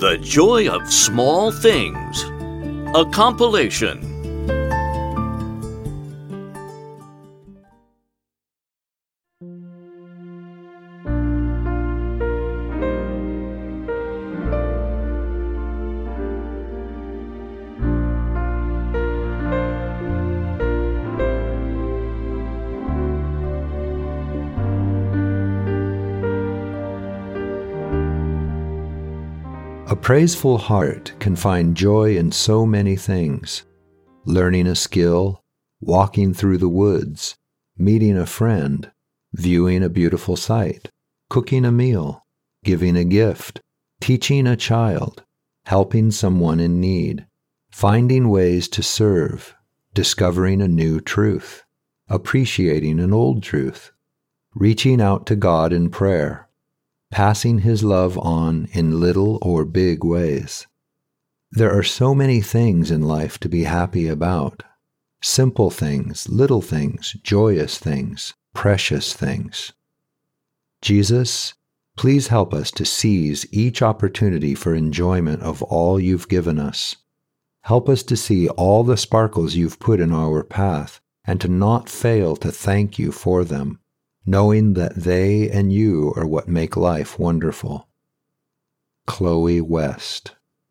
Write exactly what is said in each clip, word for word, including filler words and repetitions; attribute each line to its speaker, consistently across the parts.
Speaker 1: The Joy of Small Things, a compilation.
Speaker 2: A praiseful heart can find joy in so many things: learning a skill, walking through the woods, meeting a friend, viewing a beautiful sight, cooking a meal, giving a gift, teaching a child, helping someone in need, finding ways to serve, discovering a new truth, appreciating an old truth, reaching out to God in prayer, passing His love on in little or big ways. There are so many things in life to be happy about. Simple things, little things, joyous things, precious things. Jesus, please help us to seize each opportunity for enjoyment of all You've given us. Help us to see all the sparkles You've put in our path and to not fail to thank You for them, knowing that they and You are what make life wonderful. Chloe West.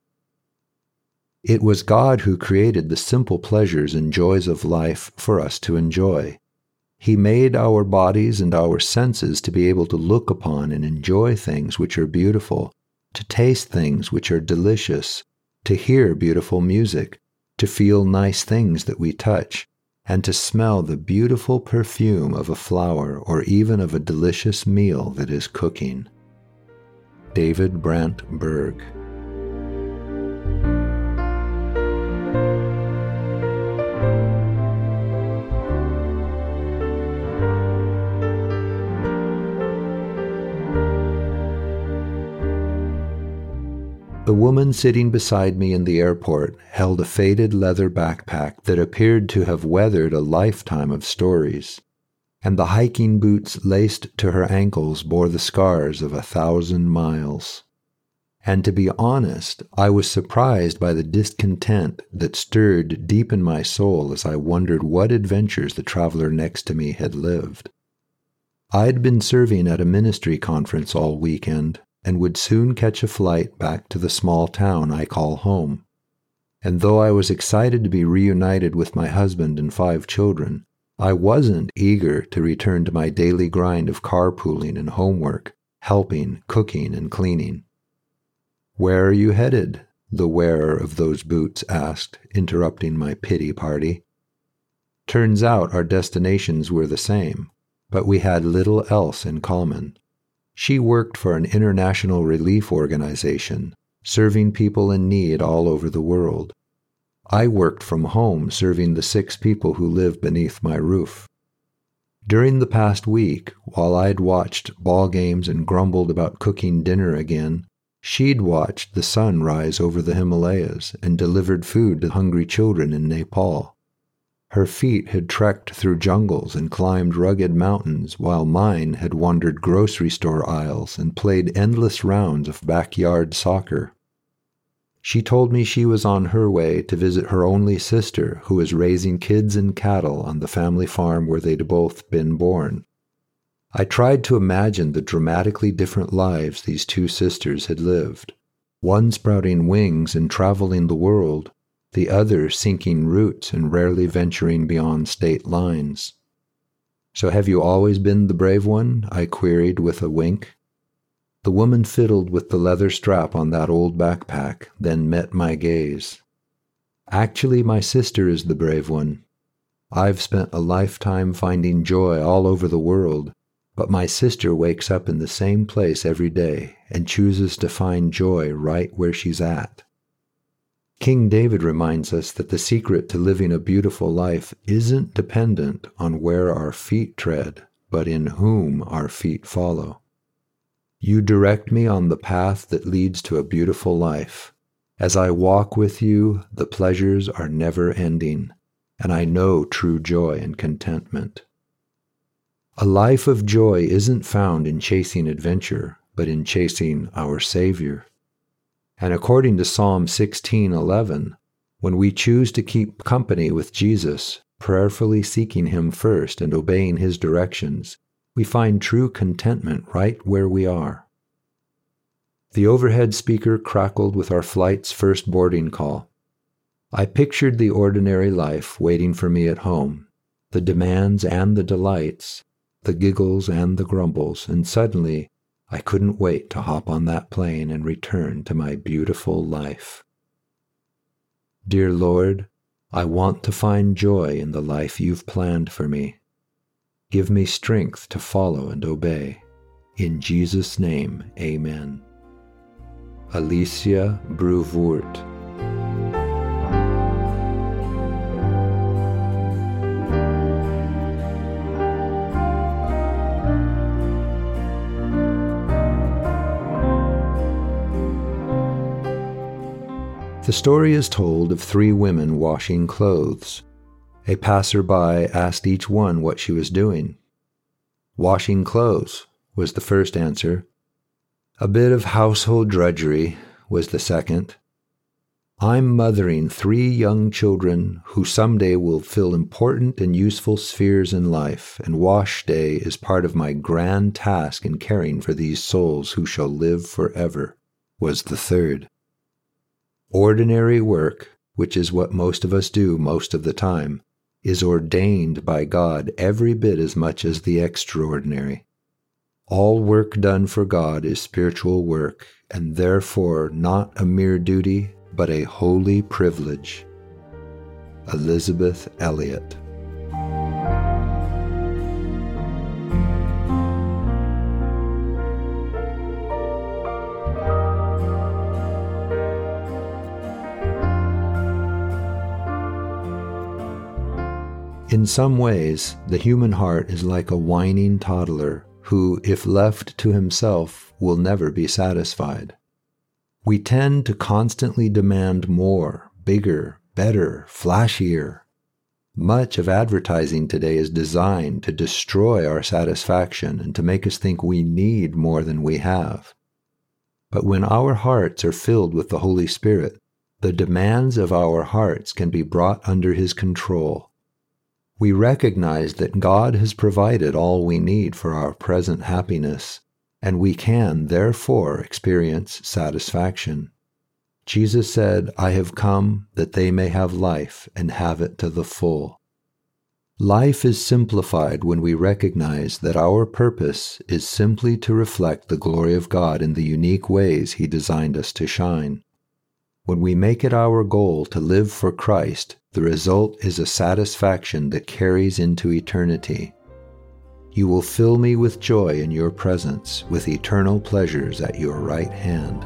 Speaker 2: It was God who created the simple pleasures and joys of life for us to enjoy. He made our bodies and our senses to be able to look upon and enjoy things which are beautiful, to taste things which are delicious, to hear beautiful music, to feel nice things that we touch, and to smell the beautiful perfume of a flower or even of a delicious meal that is cooking. David Brant Berg. The woman sitting beside me in the airport held a faded leather backpack that appeared to have weathered a lifetime of stories, and the hiking boots laced to her ankles bore the scars of a thousand miles. And to be honest, I was surprised by the discontent that stirred deep in my soul as I wondered what adventures the traveler next to me had lived. I'd been serving at a ministry conference all weekend, and would soon catch a flight back to the small town I call home. And though I was excited to be reunited with my husband and five children, I wasn't eager to return to my daily grind of carpooling and homework, helping, cooking, and cleaning. "Where are you headed?" the wearer of those boots asked, interrupting my pity party. Turns out our destinations were the same, but we had little else in common. She worked for an international relief organization, serving people in need all over the world. I worked from home, serving the six people who live beneath my roof. During the past week, while I'd watched ball games and grumbled about cooking dinner again, she'd watched the sun rise over the Himalayas and delivered food to hungry children in Nepal. Her feet had trekked through jungles and climbed rugged mountains, while mine had wandered grocery store aisles and played endless rounds of backyard soccer. She told me she was on her way to visit her only sister, who was raising kids and cattle on the family farm where they'd both been born. I tried to imagine the dramatically different lives these two sisters had lived, one sprouting wings and traveling the world, the other sinking roots and rarely venturing beyond state lines. "So have you always been the brave one?" I queried with a wink. The woman fiddled with the leather strap on that old backpack, then met my gaze. "Actually, my sister is the brave one. I've spent a lifetime finding joy all over the world, but my sister wakes up in the same place every day and chooses to find joy right where she's at." King David reminds us that the secret to living a beautiful life isn't dependent on where our feet tread, but in whom our feet follow. "You direct me on the path that leads to a beautiful life. As I walk with You, the pleasures are never ending, and I know true joy and contentment." A life of joy isn't found in chasing adventure, but in chasing our Savior. And according to Psalm sixteen eleven, when we choose to keep company with Jesus, prayerfully seeking Him first and obeying His directions, we find true contentment right where we are. The overhead speaker crackled with our flight's first boarding call. I pictured the ordinary life waiting for me at home, the demands and the delights, the giggles and the grumbles, and suddenly I couldn't wait to hop on that plane and return to my beautiful life. Dear Lord, I want to find joy in the life You've planned for me. Give me strength to follow and obey. In Jesus' name, amen. Alicia Brevoort. The story is told of three women washing clothes. A passerby asked each one what she was doing. "Washing clothes," was the first answer. "A bit of household drudgery," was the second. "I'm mothering three young children who someday will fill important and useful spheres in life, and wash day is part of my grand task in caring for these souls who shall live forever," was the third. Ordinary work, which is what most of us do most of the time, is ordained by God every bit as much as the extraordinary. All work done for God is spiritual work, and therefore not a mere duty, but a holy privilege. Elizabeth Elliot. In some ways, the human heart is like a whining toddler who, if left to himself, will never be satisfied. We tend to constantly demand more, bigger, better, flashier. Much of advertising today is designed to destroy our satisfaction and to make us think we need more than we have. But when our hearts are filled with the Holy Spirit, the demands of our hearts can be brought under His control. We recognize that God has provided all we need for our present happiness, and we can, therefore, experience satisfaction. Jesus said, "I have come that they may have life and have it to the full." Life is simplified when we recognize that our purpose is simply to reflect the glory of God in the unique ways He designed us to shine. When we make it our goal to live for Christ, the result is a satisfaction that carries into eternity. You will fill me with joy in Your presence, with eternal pleasures at Your right hand.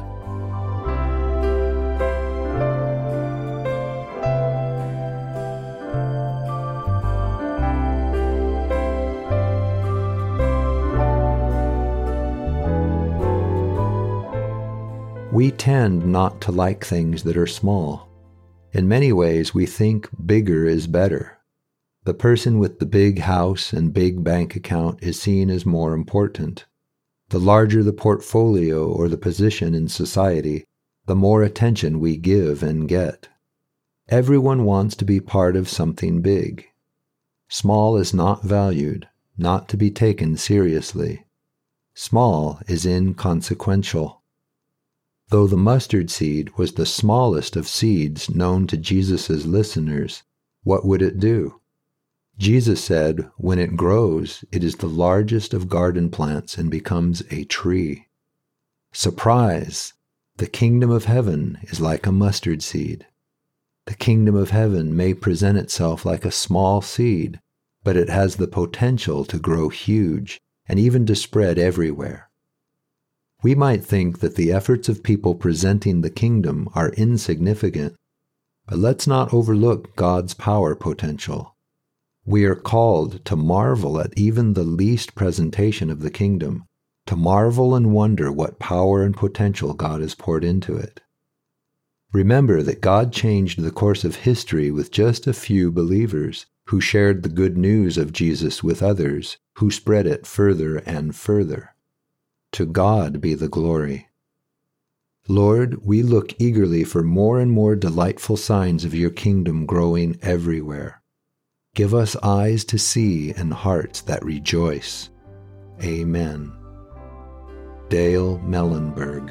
Speaker 2: We tend not to like things that are small. In many ways, we think bigger is better. The person with the big house and big bank account is seen as more important. The larger the portfolio or the position in society, the more attention we give and get. Everyone wants to be part of something big. Small is not valued, not to be taken seriously. Small is inconsequential. Though the mustard seed was the smallest of seeds known to Jesus' listeners, what would it do? Jesus said, when it grows, it is the largest of garden plants and becomes a tree. Surprise! The kingdom of heaven is like a mustard seed. The kingdom of heaven may present itself like a small seed, but it has the potential to grow huge and even to spread everywhere. We might think that the efforts of people presenting the kingdom are insignificant, but let's not overlook God's power potential. We are called to marvel at even the least presentation of the kingdom, to marvel and wonder what power and potential God has poured into it. Remember that God changed the course of history with just a few believers who shared the good news of Jesus with others, who spread it further and further. To God be the glory. Lord, we look eagerly for more and more delightful signs of your kingdom growing everywhere. Give us eyes to see and hearts that rejoice. Amen. Dale Mellenberg.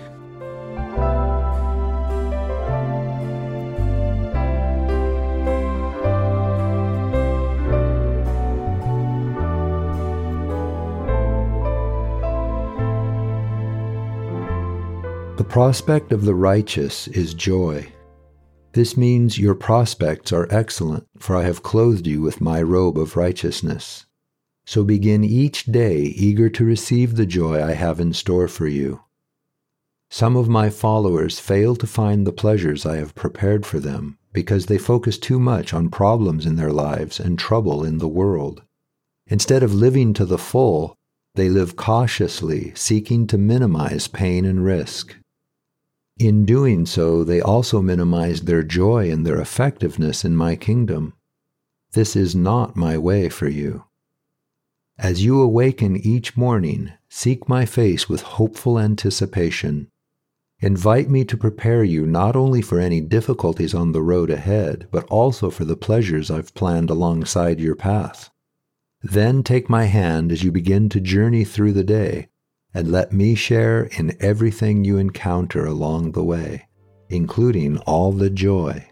Speaker 2: The prospect of the righteous is joy. This means your prospects are excellent, for I have clothed you with my robe of righteousness. So begin each day eager to receive the joy I have in store for you. Some of my followers fail to find the pleasures I have prepared for them because they focus too much on problems in their lives and trouble in the world. Instead of living to the full, they live cautiously, seeking to minimize pain and risk. In doing so, they also minimize their joy and their effectiveness in my kingdom. This is not my way for you. As you awaken each morning, seek my face with hopeful anticipation. Invite me to prepare you not only for any difficulties on the road ahead, but also for the pleasures I've planned alongside your path. Then take my hand as you begin to journey through the day, and let me share in everything you encounter along the way, including all the joy.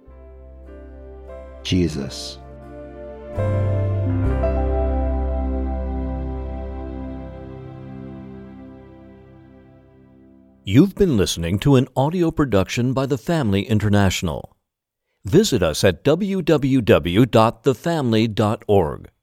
Speaker 2: Jesus.
Speaker 1: You've been listening to an audio production by The Family International. Visit us at w w w dot the family dot org.